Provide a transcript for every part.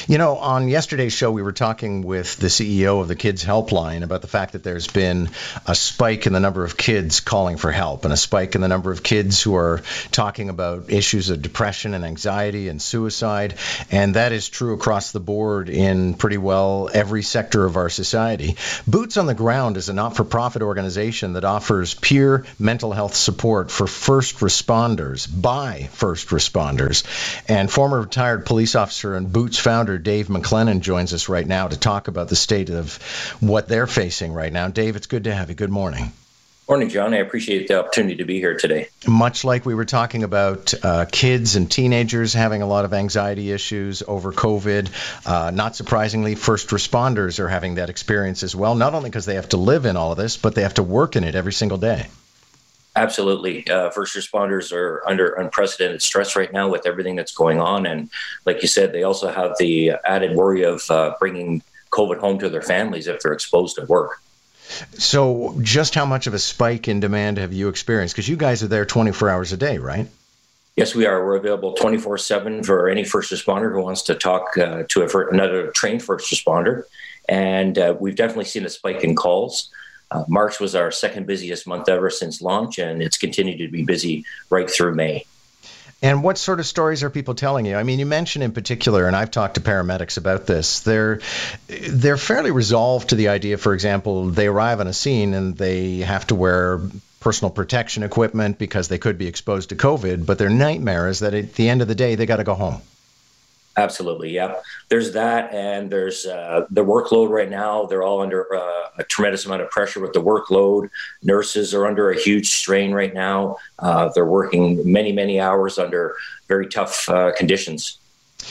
On yesterday's show, we were talking with the CEO of the Kids Helpline about the fact that there's been a spike in the number of kids calling for help and a spike in the number of kids who are talking about issues of depression and anxiety and suicide. And that is true across the board in pretty well every sector of our society. Boots on the Ground is a not-for-profit organization that offers peer mental health support for first responders by first responders. And former retired police officer and Boots founder Dave McLennan joins us right now to talk about the state of what they're facing right now. Dave, it's good to have you. Good morning. Morning, John. I appreciate the opportunity to be here today. Much like we were talking about kids and teenagers having a lot of anxiety issues over COVID, not surprisingly, first responders are having that experience as well, not only because they have to live in all of this, but they have to work in it every single day. Absolutely. First responders are under unprecedented stress right now with everything that's going on. And like you said, they also have the added worry of bringing COVID home to their families if they're exposed at work. So just how much of a spike in demand have you experienced? Because you guys are there 24 hours a day, right? Yes, we are. We're available 24/7 for any first responder who wants to talk to another trained first responder. And we've definitely seen a spike in calls. March was our second busiest month ever since launch, and it's continued to be busy right through May. And what sort of stories are people telling you? I mean, you mentioned in particular, and I've talked to paramedics about this, they're fairly resolved to the idea, for example, they arrive on a scene and they have to wear personal protection equipment because they could be exposed to COVID, but their nightmare is that at the end of the day, they got to go home. Absolutely, yeah. There's that, and there's the workload right now. They're all under a tremendous amount of pressure with the workload. Nurses are under a huge strain right now. They're working many, many hours under very tough conditions.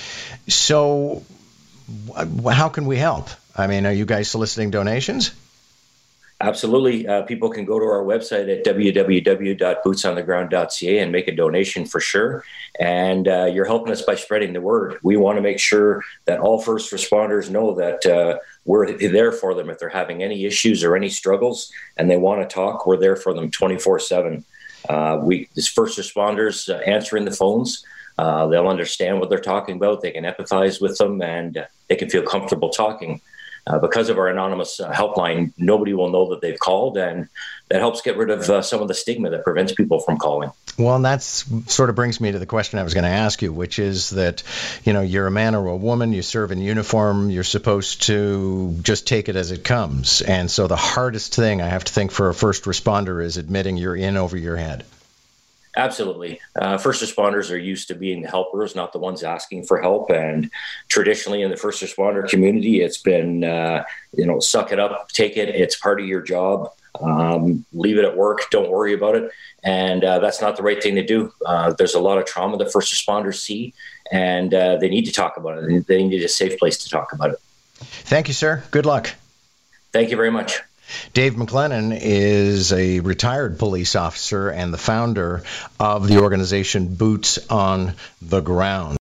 So how can we help? I mean, are you guys soliciting donations? Absolutely. People can go to our website at www.bootsontheground.ca and make a donation for sure. And you're helping us by spreading the word. We want to make sure that all first responders know that we're there for them. If they're having any issues or any struggles and they want to talk, we're there for them 24/7. As first responders answering the phones, they'll understand what they're talking about. They can empathize with them and they can feel comfortable talking. Because of our anonymous helpline, nobody will know that they've called, and that helps get rid of some of the stigma that prevents people from calling. Well, and that's sort of brings me to the question I was going to ask you, which is that, you're a man or a woman, you serve in uniform, you're supposed to just take it as it comes. And so the hardest thing I have to think for a first responder is admitting you're in over your head. Absolutely. First responders are used to being the helpers, not the ones asking for help. And traditionally in the first responder community, it's been, suck it up, take it. It's part of your job. Leave it at work. Don't worry about it. And that's not the right thing to do. There's a lot of trauma that first responders see, and they need to talk about it. They need a safe place to talk about it. Thank you, sir. Good luck. Thank you very much. Dave McLennan is a retired police officer and the founder of the organization Boots on the Ground.